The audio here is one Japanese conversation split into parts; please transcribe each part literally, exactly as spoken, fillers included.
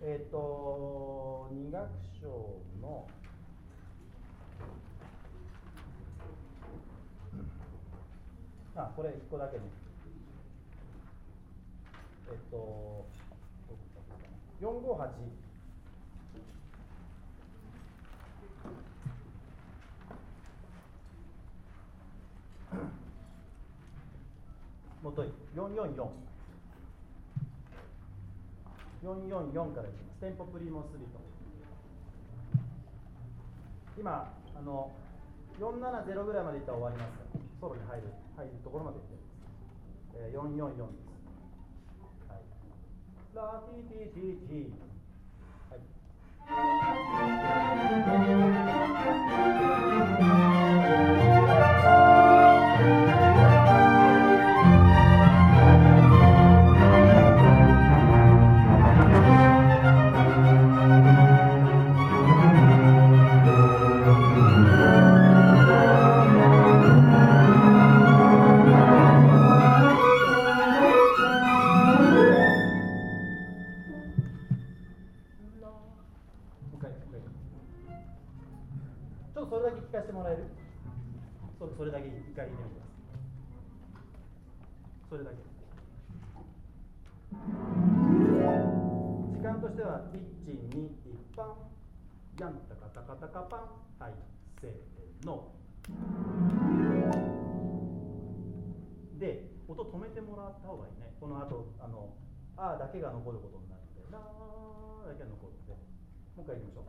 えっ、ー、とに楽章のあこれいっこだけね。えっ、ー、とよんごはちもといよんよんよんよんよんよんからいきます。テンポプリモスリト。今あのよんななゼロぐらいまでいったら終わりますから、ソロに入る入るところまでいってます。えー、よんよんよんです。はい。ラティティティティ。はい。ちょっとそれだけ聞かせてもらえる？そ, それだけ一回言ってみてください。それだけ。時間としてはいち、に、いちパン、ヤンタカタカタカパン、はい、せーの。で、音止めてもらった方がいいね。この後、あの、あーだけが残ることになって、ラーだけが残るので、もう一回いきましょう。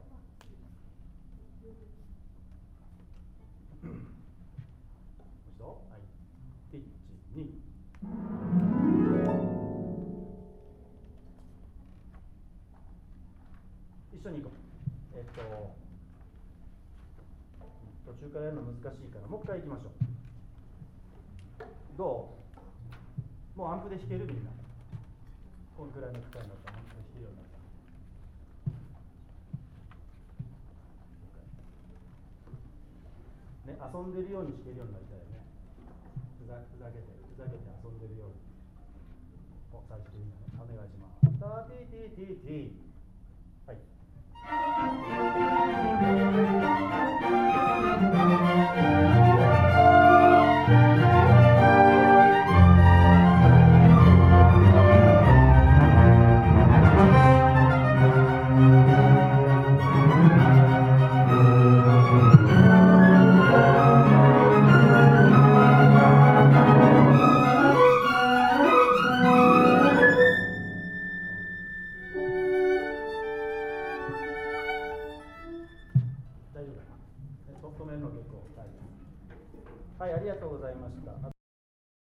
もう一度、はい、いち、に。一緒に行こう。えっと、途中からやるの難しいから、もう一回行きましょう。どう？もうアンプで弾けるみんな。このくらいの機会になったらアンプで弾けるようになった。ね、遊んでるように弾けるようになりたいよね。ふざ、ふざけて、ふざけて遊んでるように。お、最初でいいんだね。お願いします。タティティティティ。はい。大丈夫かな。止めるの結構大変。はい、ありがとうございました。